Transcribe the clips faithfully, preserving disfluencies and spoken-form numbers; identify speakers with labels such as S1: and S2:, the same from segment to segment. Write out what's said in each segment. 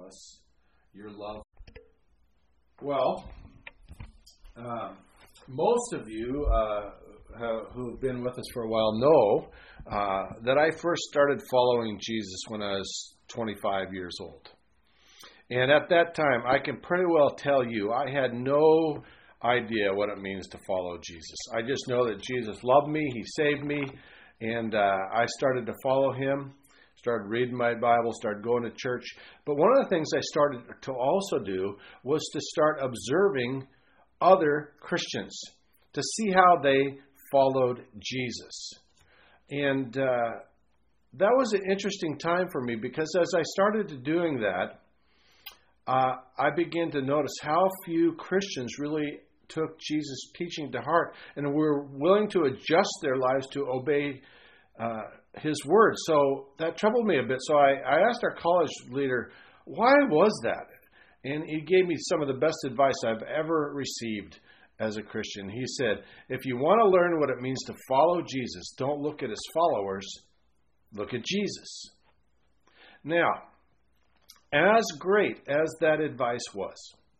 S1: us your love. Well, uh, most of you uh, who have been with us for a while know uh, that I first started following Jesus when I was twenty-five years old. And at that time, I can pretty well tell you, I had no idea what it means to follow Jesus. I just know that Jesus loved me, He saved me, and uh, I started to follow Him, started reading my Bible, started going to church. But one of the things I started to also do was to start observing other Christians, to see how they followed Jesus. And uh, that was an interesting time for me, because as I started doing that, uh, I began to notice how few Christians really took Jesus' teaching to heart and were willing to adjust their lives to obey uh, His word. So that troubled me a bit. So I, I asked our college leader, why was that? And he gave me some of the best advice I've ever received as a Christian. He said, if you want to learn what it means to follow Jesus, don't look at His followers, look at Jesus. Now, as great as that advice was,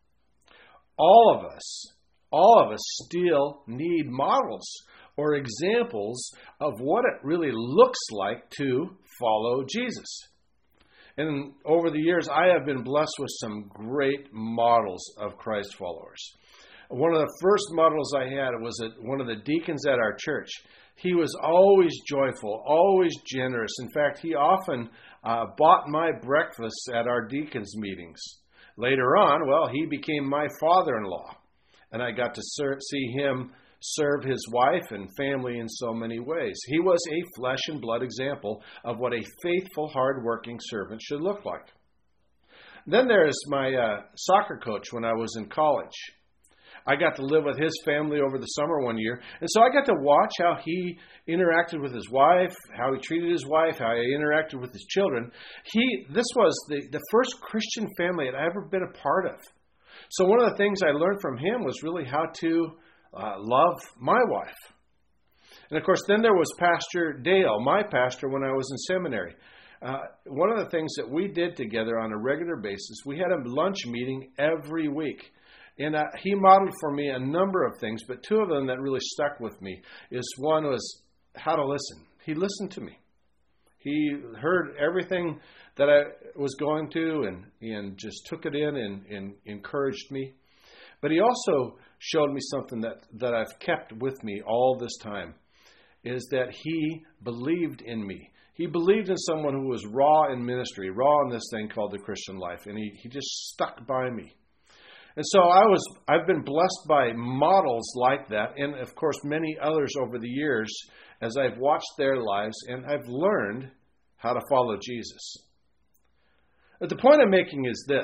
S1: all of us, all of us still need models or examples of what it really looks like to follow Jesus. And over the years, I have been blessed with some great models of Christ followers. One of the first models I had was at one of the deacons at our church. He was always joyful, always generous. In fact, he often uh, bought my breakfasts at our deacons' meetings. Later on, well, he became my father-in-law, and I got to ser- see him serve his wife and family in so many ways. He was a flesh and blood example of what a faithful, hard-working servant should look like. Then there's my uh, soccer coach when I was in college. I got to live with his family over the summer one year, and so I got to watch how he interacted with his wife, how he treated his wife, how he interacted with his children. He, this was the, the first Christian family I'd ever been a part of. So one of the things I learned from him was really how to uh, love my wife. And of course, then there was Pastor Dale, my pastor when I was in seminary. Uh, one of the things that we did together on a regular basis, we had a lunch meeting every week. And uh, he modeled for me a number of things, but two of them that really stuck with me is one was how to listen. He listened to me. He heard everything that I was going to and, and just took it in and, and encouraged me. But he also showed me something that, that I've kept with me all this time, is that he believed in me. He believed in someone who was raw in ministry, raw in this thing called the Christian life, and he, he just stuck by me. And so I was, I've been blessed by models like that, and of course many others over the years as I've watched their lives, and I've learned how to follow Jesus. But the point I'm making is this.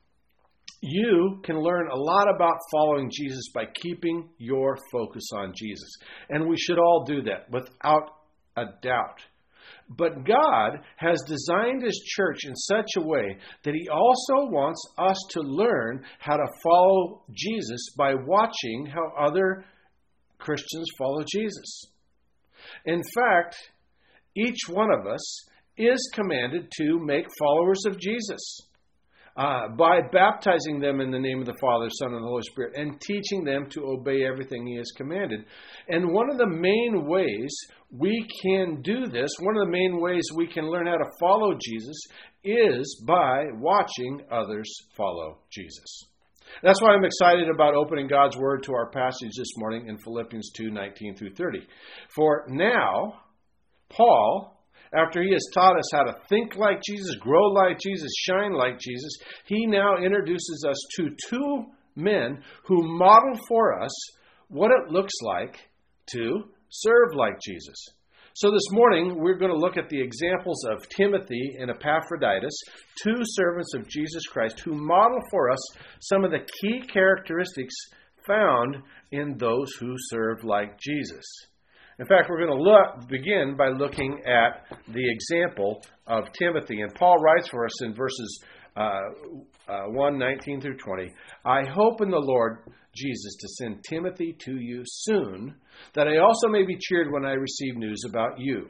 S1: You can learn a lot about following Jesus by keeping your focus on Jesus. And we should all do that without a doubt. But God has designed His church in such a way that He also wants us to learn how to follow Jesus by watching how other Christians follow Jesus. In fact, each one of us is commanded to make followers of Jesus uh, by baptizing them in the name of the Father, Son, and the Holy Spirit, and teaching them to obey everything He has commanded. And one of the main ways we can do this, one of the main ways we can learn how to follow Jesus is by watching others follow Jesus. That's why I'm excited about opening God's Word to our passage this morning in Philippians two, nineteen through thirty. For now, Paul, after he has taught us how to think like Jesus, grow like Jesus, shine like Jesus, he now introduces us to two men who model for us what it looks like to serve like Jesus. So this morning, we're going to look at the examples of Timothy and Epaphroditus, two servants of Jesus Christ, who model for us some of the key characteristics found in those who serve like Jesus. In fact, we're going to look, begin by looking at the example of Timothy. And Paul writes for us in verses uh, uh, one, nineteen through twenty, I hope in the Lord Jesus to send Timothy to you soon, that I also may be cheered when I receive news about you.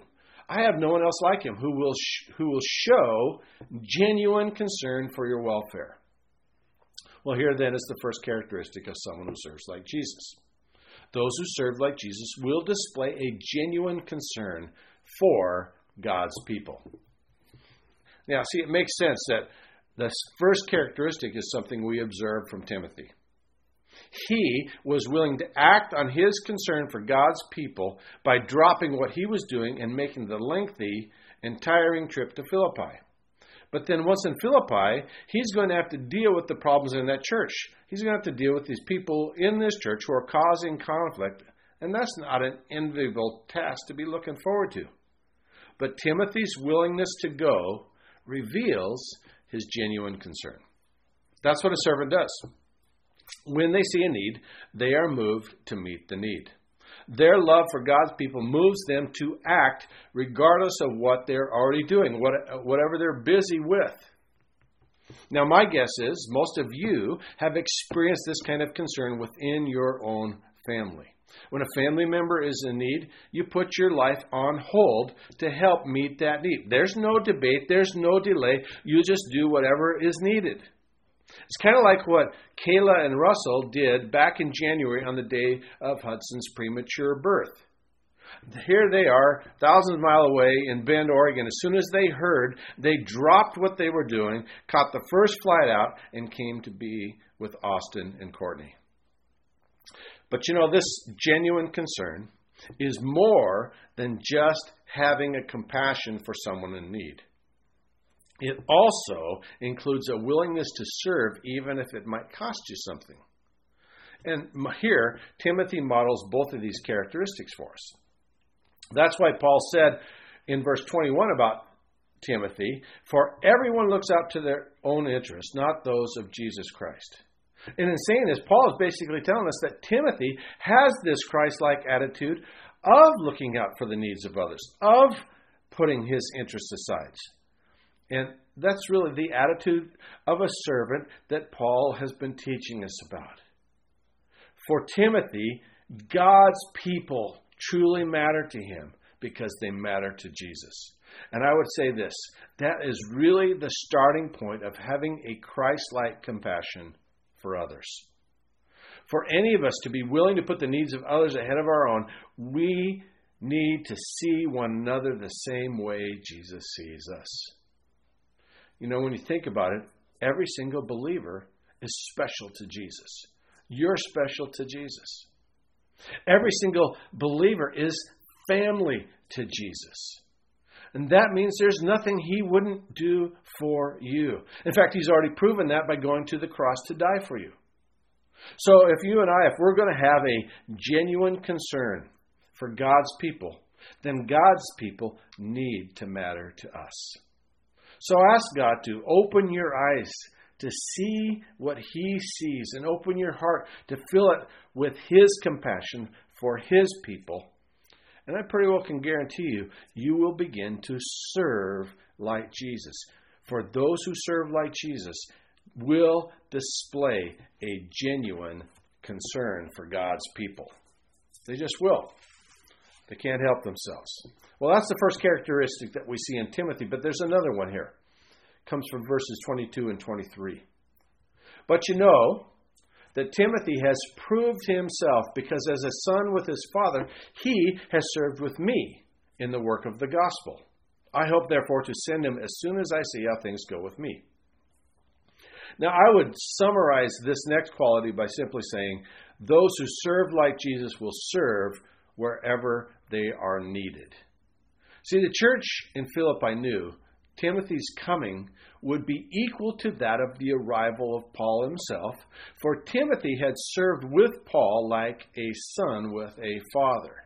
S1: I have no one else like him who will sh- who will show genuine concern for your welfare. Well, here then is the first characteristic of someone who serves like Jesus. Those who serve like Jesus will display a genuine concern for God's people. Now, see, it makes sense that the first characteristic is something we observe from Timothy. He was willing to act on his concern for God's people by dropping what he was doing and making the lengthy and tiring trip to Philippi. But then once in Philippi, he's going to have to deal with the problems in that church. He's going to have to deal with these people in this church who are causing conflict. And that's not an enviable task to be looking forward to. But Timothy's willingness to go reveals his genuine concern. That's what a servant does. When they see a need, they are moved to meet the need. Their love for God's people moves them to act regardless of what they're already doing, what, whatever they're busy with. Now, my guess is most of you have experienced this kind of concern within your own family. When a family member is in need, you put your life on hold to help meet that need. There's no debate. There's no delay. You just do whatever is needed. It's kind of like what Kayla and Russell did back in January on the day of Hudson's premature birth. Here they are, thousands of miles away in Bend, Oregon. As soon as they heard, they dropped what they were doing, caught the first flight out, and came to be with Austin and Courtney. But you know, this genuine concern is more than just having a compassion for someone in need. It also includes a willingness to serve even if it might cost you something. And here, Timothy models both of these characteristics for us. That's why Paul said in verse twenty-one about Timothy, "For everyone looks out to their own interests, not those of Jesus Christ." And in saying this, Paul is basically telling us that Timothy has this Christ-like attitude of looking out for the needs of others, of putting his interests aside. And that's really the attitude of a servant that Paul has been teaching us about. For Timothy, God's people truly matter to him because they matter to Jesus. And I would say this, that is really the starting point of having a Christ-like compassion for others. For any of us to be willing to put the needs of others ahead of our own, we need to see one another the same way Jesus sees us. You know, when you think about it, every single believer is special to Jesus. You're special to Jesus. Every single believer is family to Jesus. And that means there's nothing he wouldn't do for you. In fact, he's already proven that by going to the cross to die for you. So if you and I, if we're going to have a genuine concern for God's people, then God's people need to matter to us. So ask God to open your eyes to see what he sees and open your heart to fill it with his compassion for his people. And I pretty well can guarantee you, you will begin to serve like Jesus. For those who serve like Jesus will display a genuine concern for God's people. They just will. They can't help themselves. Well, that's the first characteristic that we see in Timothy, but there's another one here. It comes from verses twenty-two and twenty-three. But you know that Timothy has proved himself because as a son with his father, he has served with me in the work of the gospel. I hope, therefore, to send him as soon as I see how things go with me. Now, I would summarize this next quality by simply saying, those who serve like Jesus will serve wherever they are needed. See, the church in Philippi knew Timothy's coming would be equal to that of the arrival of Paul himself, for Timothy had served with Paul like a son with a father.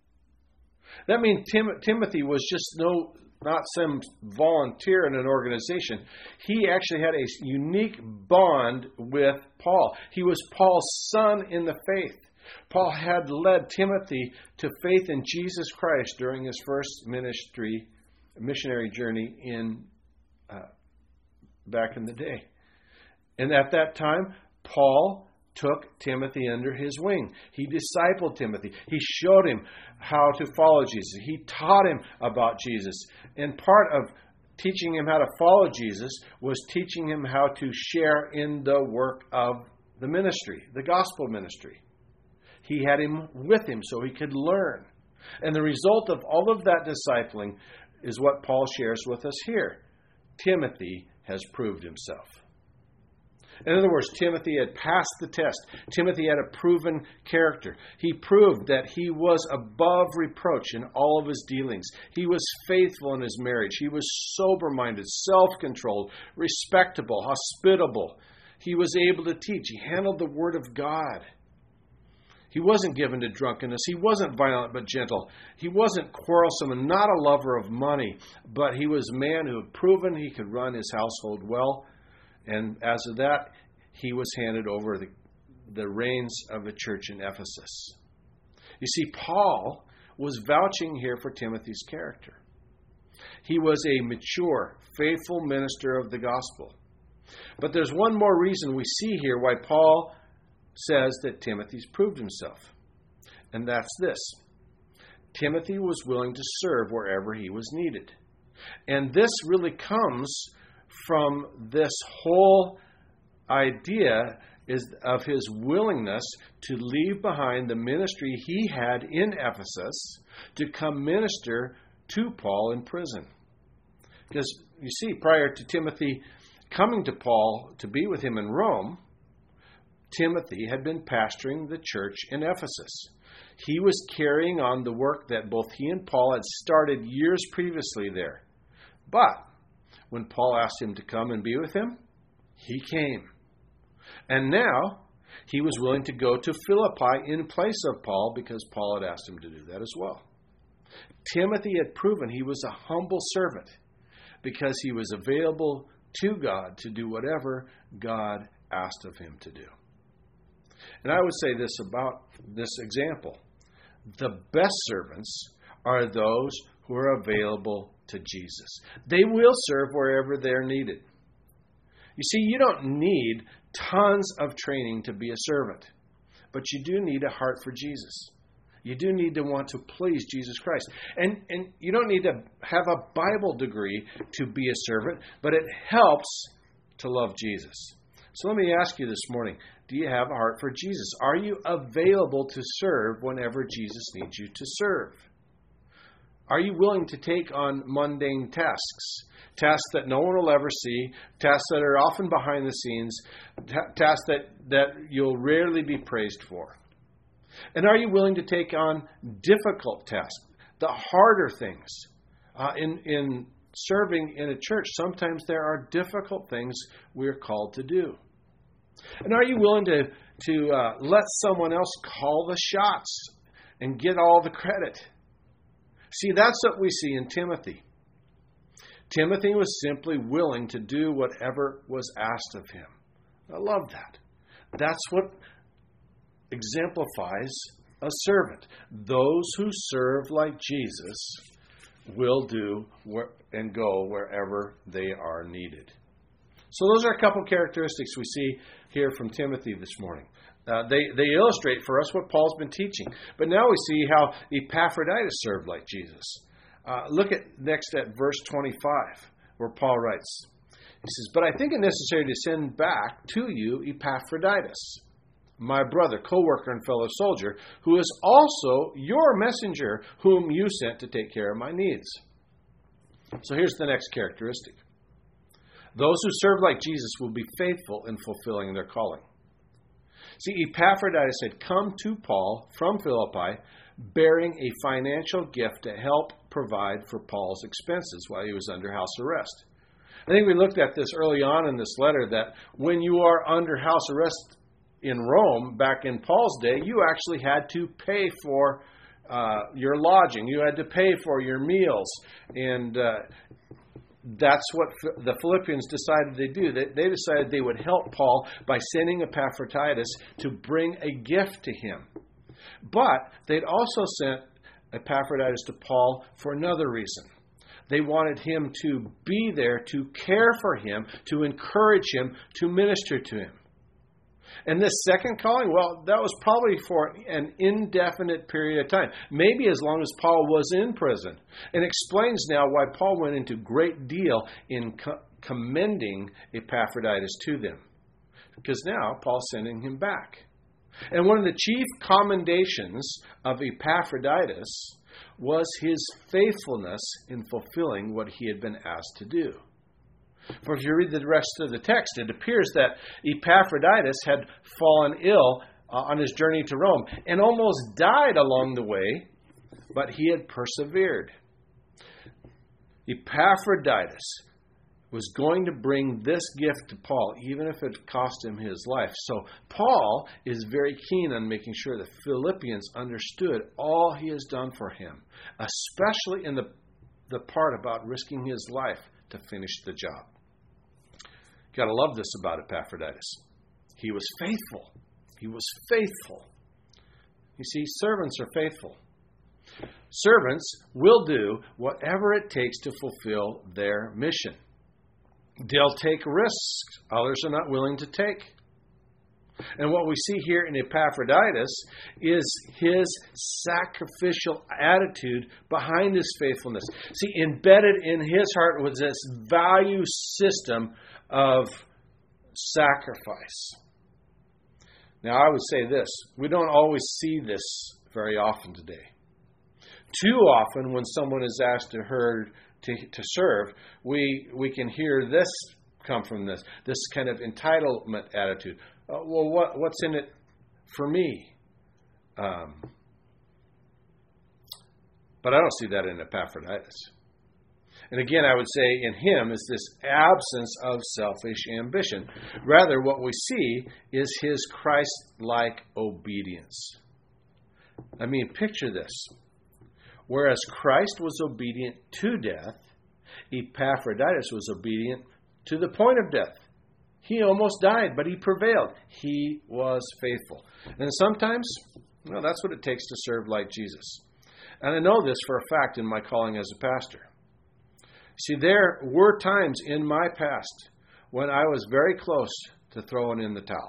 S1: That means Tim- Timothy was just no, not some volunteer in an organization. He actually had a unique bond with Paul. He was Paul's son in the faith. Paul had led Timothy to faith in Jesus Christ during his first ministry, missionary journey in uh, back in the day. And at that time, Paul took Timothy under his wing. He discipled Timothy. He showed him how to follow Jesus. He taught him about Jesus. And part of teaching him how to follow Jesus was teaching him how to share in the work of the ministry, the gospel ministry. He had him with him so he could learn. And the result of all of that discipling is what Paul shares with us here. Timothy has proved himself. In other words, Timothy had passed the test. Timothy had a proven character. He proved that he was above reproach in all of his dealings. He was faithful in his marriage. He was sober-minded, self-controlled, respectable, hospitable. He was able to teach. He handled the Word of God. He wasn't given to drunkenness. He wasn't violent but gentle. He wasn't quarrelsome and not a lover of money. But he was a man who had proven he could run his household well. And as of that, he was handed over the, the reins of the church in Ephesus. You see, Paul was vouching here for Timothy's character. He was a mature, faithful minister of the gospel. But there's one more reason we see here why Paul says that Timothy's proved himself. And that's this. Timothy was willing to serve wherever he was needed. And this really comes from this whole idea is of his willingness to leave behind the ministry he had in Ephesus to come minister to Paul in prison. Because, you see, prior to Timothy coming to Paul to be with him in Rome, Timothy had been pastoring the church in Ephesus. He was carrying on the work that both he and Paul had started years previously there. But when Paul asked him to come and be with him, he came. And now he was willing to go to Philippi in place of Paul because Paul had asked him to do that as well. Timothy had proven he was a humble servant because he was available to God to do whatever God asked of him to do. And I would say this about this example. The best servants are those who are available to Jesus. They will serve wherever they're needed. You see, you don't need tons of training to be a servant, but you do need a heart for Jesus. You do need to want to please Jesus Christ. And, and you don't need to have a Bible degree to be a servant, but it helps to love Jesus. So let me ask you this morning, do you have a heart for Jesus? Are you available to serve whenever Jesus needs you to serve? Are you willing to take on mundane tasks? Tasks that no one will ever see, tasks that are often behind the scenes, t- tasks that, that you'll rarely be praised for. And are you willing to take on difficult tasks, the harder things? Uh, in, in serving in a church, sometimes there are difficult things we're called to do. And are you willing to, to uh, let someone else call the shots and get all the credit? See, that's what we see in Timothy. Timothy was simply willing to do whatever was asked of him. I love that. That's what exemplifies a servant. Those who serve like Jesus will do where, and go wherever they are needed. So those are a couple characteristics we see here from Timothy this morning. Uh, they, they illustrate for us what Paul's been teaching. But now we see how Epaphroditus served like Jesus. Uh, look at next at verse twenty-five, where Paul writes. He says, "But I think it necessary to send back to you Epaphroditus, my brother, co-worker, and fellow soldier, who is also your messenger, whom you sent to take care of my needs." So here's the next characteristic. Those who serve like Jesus will be faithful in fulfilling their calling. See, Epaphroditus had come to Paul from Philippi bearing a financial gift to help provide for Paul's expenses while he was under house arrest. I think we looked at this early on in this letter that when you are under house arrest in Rome back in Paul's day, you actually had to pay for uh, your lodging. You had to pay for your meals. And uh, that's what the Philippians decided to do. They, they decided they would help Paul by sending Epaphroditus to bring a gift to him. But they'd also sent Epaphroditus to Paul for another reason. They wanted him to be there to care for him, to encourage him, to minister to him. And this second calling, well, that was probably for an indefinite period of time, maybe as long as Paul was in prison. And explains now why Paul went into great deal in co- commending Epaphroditus to them. Because now Paul's sending him back. And one of the chief commendations of Epaphroditus was his faithfulness in fulfilling what he had been asked to do. For if you read the rest of the text, it appears that Epaphroditus had fallen ill uh, on his journey to Rome and almost died along the way, but he had persevered. Epaphroditus was going to bring this gift to Paul, even if it cost him his life. So Paul is very keen on making sure the Philippians understood all he has done for him, especially in the, the part about risking his life to finish the job. You've got to love this about Epaphroditus. He was faithful. He was faithful. You see, servants are faithful. Servants will do whatever it takes to fulfill their mission. They'll take risks others are not willing to take. And what we see here in Epaphroditus is his sacrificial attitude behind his faithfulness. See, embedded in his heart was this value system of sacrifice. Now, I would say this. We don't always see this very often today. Too often, when someone is asked to herd To, to serve, we we can hear this come from this, this kind of entitlement attitude. Uh, well, what what's in it for me? Um, but I don't see that in Epaphroditus. And again, I would say in him is this absence of selfish ambition. Rather, what we see is his Christ-like obedience. I mean, picture this. Whereas Christ was obedient to death, Epaphroditus was obedient to the point of death. He almost died, but he prevailed. He was faithful. And sometimes, well, that's what it takes to serve like Jesus. And I know this for a fact in my calling as a pastor. See, there were times in my past when I was very close to throwing in the towel.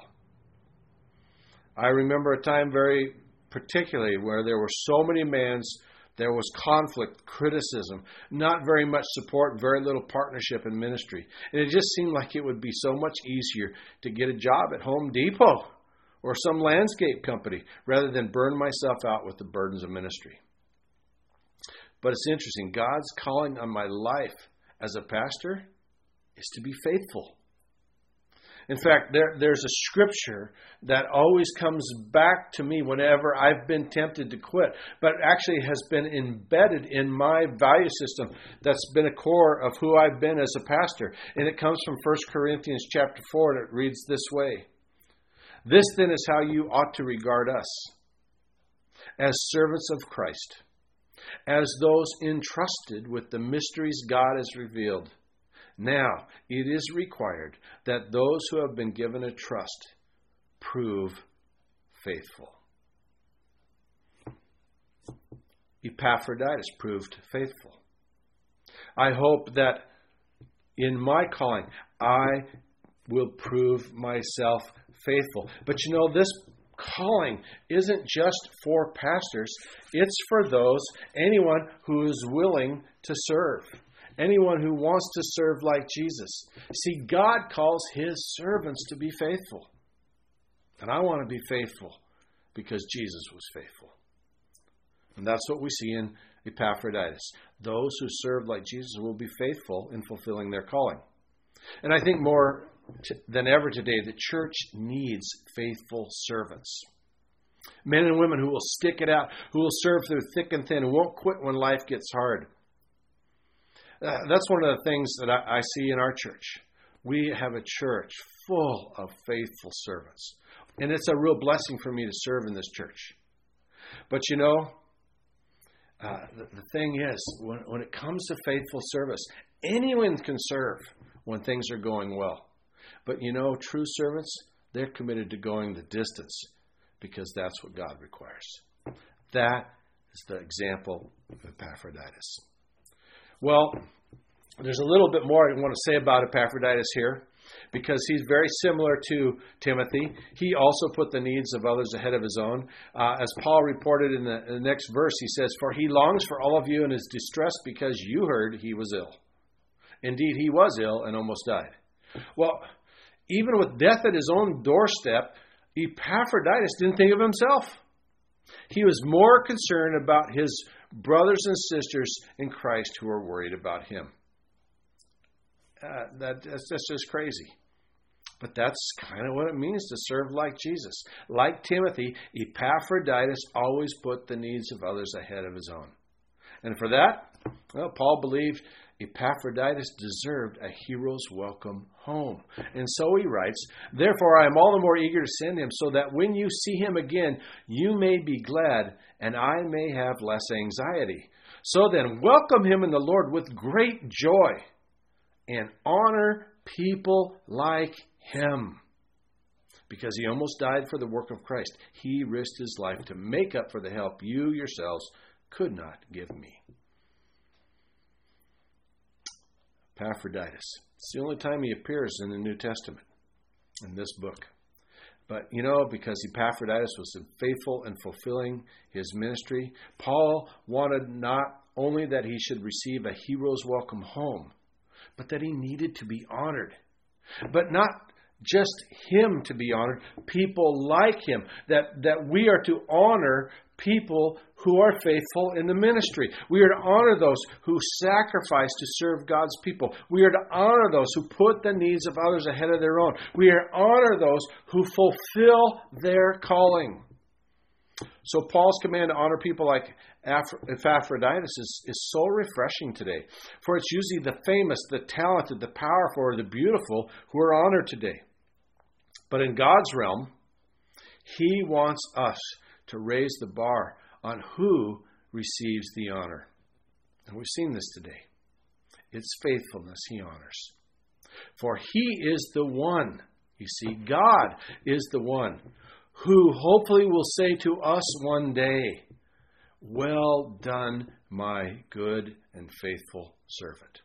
S1: I remember a time very particularly where there were so many demands. There was conflict, criticism, not very much support, very little partnership in ministry. And it just seemed like it would be so much easier to get a job at Home Depot or some landscape company rather than burn myself out with the burdens of ministry. But it's interesting. God's calling on my life as a pastor is to be faithful. In fact, there, there's a scripture that always comes back to me whenever I've been tempted to quit, but actually has been embedded in my value system that's been a core of who I've been as a pastor. And it comes from First Corinthians chapter four, and it reads this way. This then is how you ought to regard us, as servants of Christ, as those entrusted with the mysteries God has revealed. Now, it is required that those who have been given a trust prove faithful. Epaphroditus proved faithful. I hope that in my calling, I will prove myself faithful. But you know, this calling isn't just for pastors. It's for those, anyone who is willing to serve. Anyone who wants to serve like Jesus. See, God calls his servants to be faithful. And I want to be faithful because Jesus was faithful. And that's what we see in Epaphroditus. Those who serve like Jesus will be faithful in fulfilling their calling. And I think more t- than ever today, the church needs faithful servants. Men and women who will stick it out, who will serve through thick and thin, who won't quit when life gets hard. Uh, that's one of the things that I, I see in our church. We have a church full of faithful servants. And it's a real blessing for me to serve in this church. But you know, uh, the, the thing is, when, when it comes to faithful service, anyone can serve when things are going well. But you know, true servants, they're committed to going the distance because that's what God requires. That is the example of Epaphroditus. Well, there's a little bit more I want to say about Epaphroditus here. because he's very similar to Timothy. He also put the needs of others ahead of his own. Uh, as Paul reported in the, in the next verse, he says, "For he longs for all of you and is distressed because you heard he was ill." Indeed, he was ill and almost died. Well, even with death at his own doorstep, Epaphroditus didn't think of himself. He was more concerned about his brothers and sisters in Christ who were worried about him. Uh, that, that's, that's just crazy. But that's kind of what it means to serve like Jesus. Like Timothy, Epaphroditus always put the needs of others ahead of his own. And for that, well, Paul believed Epaphroditus deserved a hero's welcome home. And so he writes, "Therefore I am all the more eager to send him, so that when you see him again, you may be glad, and I may have less anxiety. So then, welcome him in the Lord with great joy, and honor people like him." Because he almost died for the work of Christ. He risked his life to make up for the help you yourselves could not give me. Epaphroditus. It's the only time he appears in the New Testament, in this book. But, you know, because Epaphroditus was faithful and fulfilling his ministry, Paul wanted not only that he should receive a hero's welcome home, but that he needed to be honored. But not just him to be honored, people like him, that, that we are to honor people who are faithful in the ministry. We are to honor those who sacrifice to serve God's people. We are to honor those who put the needs of others ahead of their own. We are to honor those who fulfill their calling. So Paul's command to honor people like Epaphroditus is, is so refreshing today. For it's usually the famous, the talented, the powerful, or the beautiful who are honored today. But in God's realm, He wants us to raise the bar on who receives the honor. And we've seen this today. It's faithfulness He honors. For He is the one, you see, God is the one who hopefully will say to us one day, "Well done, my good and faithful servant."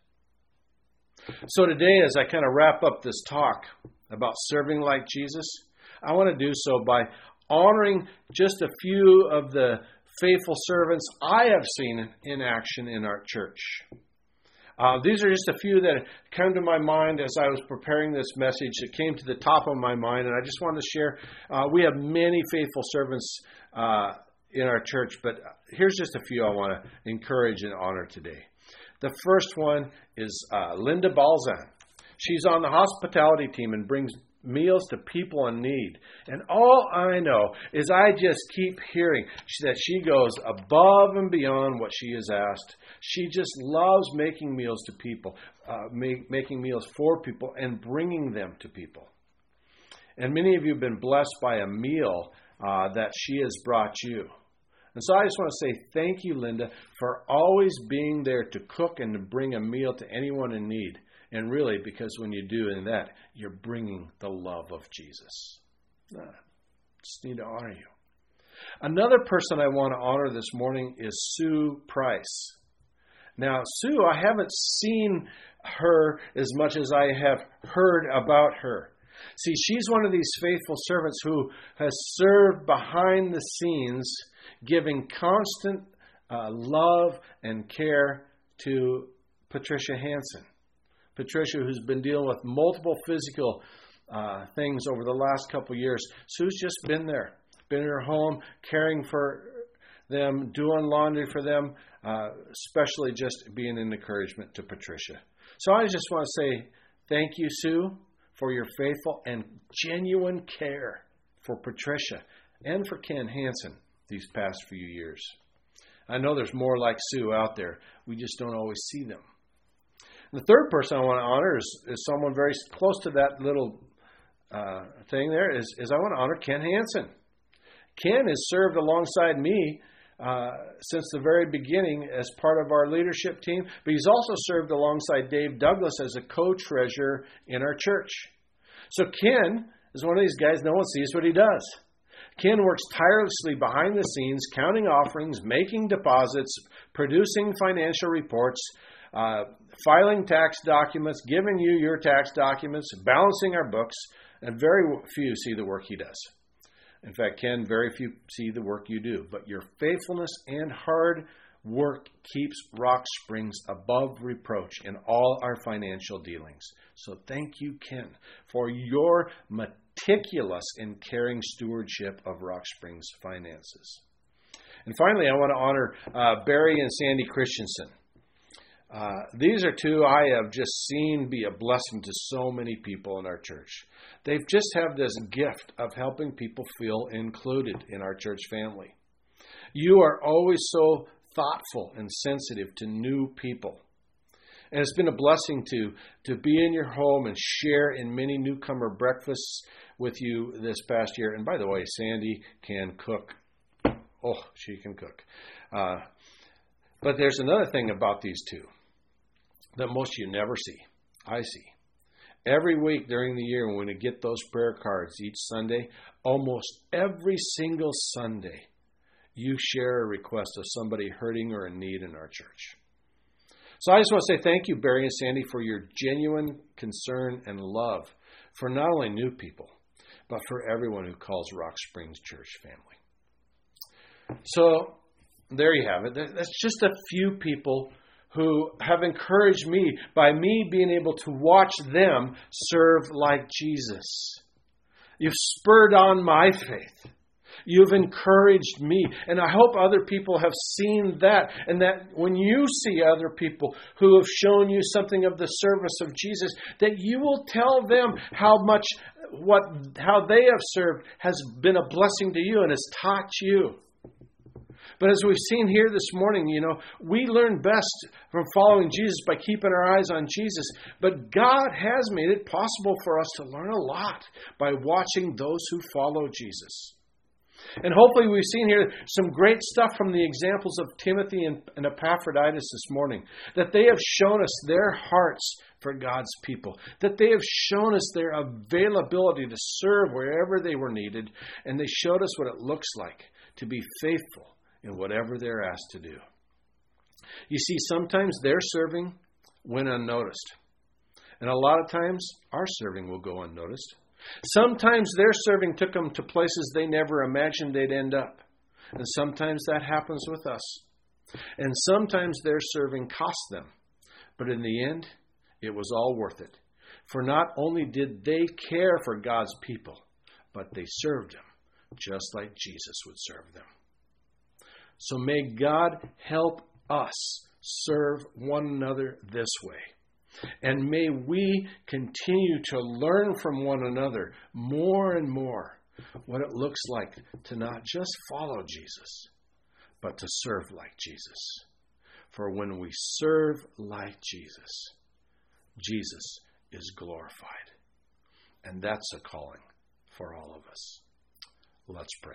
S1: So today, as I kind of wrap up this talk about serving like Jesus, I want to do so by honoring just a few of the faithful servants I have seen in action in our church. Uh, these are just a few that come to my mind as I was preparing this message. It came to the top of my mind, and I just wanted to share. Uh, we have many faithful servants uh, in our church, but here's just a few I want to encourage and honor today. The first one is uh, Linda Balzan. She's on the hospitality team and brings meals to people in need. And all I know is I just keep hearing that she goes above and beyond what she is asked. She just loves making meals to people, uh, make, making meals for people and bringing them to people. And many of you have been blessed by a meal uh, that she has brought you. And so I just want to say thank you, Linda, for always being there to cook and to bring a meal to anyone in need. And really, because when you do in that, you're bringing the love of Jesus. I just need to honor you. Another person I want to honor this morning is Sue Price. Now, Sue, I haven't seen her as much as I have heard about her. See, she's one of these faithful servants who has served behind the scenes, giving constant uh, love and care to Patricia Hansen. Patricia, who's been dealing with multiple physical uh, things over the last couple of years. Sue's just been there, been in her home, caring for them, doing laundry for them, uh, especially just being an encouragement to Patricia. So I just want to say thank you, Sue, for your faithful and genuine care for Patricia and for Ken Hansen these past few years. I know there's more like Sue out there. We just don't always see them. The third person I want to honor is, is someone very close to that little uh, thing there, is, is I want to honor Ken Hansen. Ken has served alongside me uh, since the very beginning as part of our leadership team, but he's also served alongside Dave Douglas as a co-treasurer in our church. So Ken is one of these guys, no one sees what he does. Ken works tirelessly behind the scenes, counting offerings, making deposits, producing financial reports, uh, filing tax documents, giving you your tax documents, balancing our books, and very few see the work he does. In fact, Ken, very few see the work you do. But your faithfulness and hard work keeps Rock Springs above reproach in all our financial dealings. So thank you, Ken, for your meticulous and caring stewardship of Rock Springs finances. And finally, I want to honor uh, Barry and Sandy Christensen. Uh, these are two I have just seen be a blessing to so many people in our church. They've just have this gift of helping people feel included in our church family. You are always so thoughtful and sensitive to new people. And it's been a blessing to, to be in your home and share in many newcomer breakfasts with you this past year. And by the way, Sandy can cook. Oh, she can cook. Uh, but there's another thing about these two that most of you never see. I see. Every week during the year when we get those prayer cards each Sunday, almost every single Sunday, you share a request of somebody hurting or in need in our church. So I just want to say thank you, Barry and Sandy, for your genuine concern and love for not only new people, but for everyone who calls Rock Springs Church family. So there you have it. That's just a few people who have encouraged me by me being able to watch them serve like Jesus. You've spurred on my faith. You've encouraged me. And I hope other people have seen that. And that when you see other people who have shown you something of the service of Jesus, that you will tell them how much what how they have served has been a blessing to you and has taught you. But as we've seen here this morning, you know, we learn best from following Jesus by keeping our eyes on Jesus. But God has made it possible for us to learn a lot by watching those who follow Jesus. And hopefully we've seen here some great stuff from the examples of Timothy and, and Epaphroditus this morning. That they have shown us their hearts for God's people. That they have shown us their availability to serve wherever they were needed. And they showed us what it looks like to be faithful in whatever they're asked to do. You see, sometimes their serving went unnoticed. And a lot of times our serving will go unnoticed. Sometimes their serving took them to places they never imagined they'd end up. And sometimes that happens with us. And sometimes their serving cost them. But in the end, it was all worth it. For not only did they care for God's people, but they served Him just like Jesus would serve them. So may God help us serve one another this way. And may we continue to learn from one another more and more what it looks like to not just follow Jesus, but to serve like Jesus. For when we serve like Jesus, Jesus is glorified. And that's a calling for all of us. Let's pray.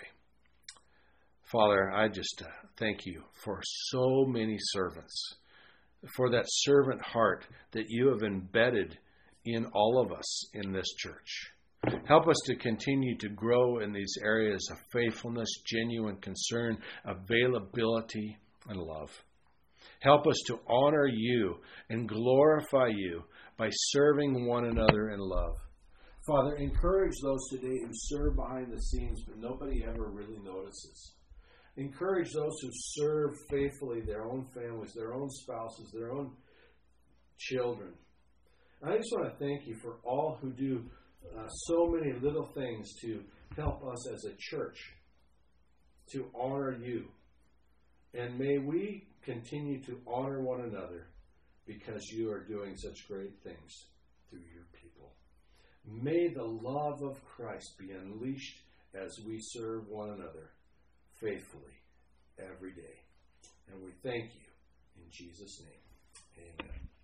S1: Father, I just uh, thank you for so many servants, for that servant heart that you have embedded in all of us in this church. Help us to continue to grow in these areas of faithfulness, genuine concern, availability, and love. Help us to honor you and glorify you by serving one another in love. Father, encourage those today who serve behind the scenes, but nobody ever really notices. Encourage those who serve faithfully their own families, their own spouses, their own children. I just want to thank you for all who do uh, so many little things to help us as a church to honor you. And may we continue to honor one another because you are doing such great things through your people. May the love of Christ be unleashed as we serve one another faithfully every day. And we thank you in Jesus' name. Amen.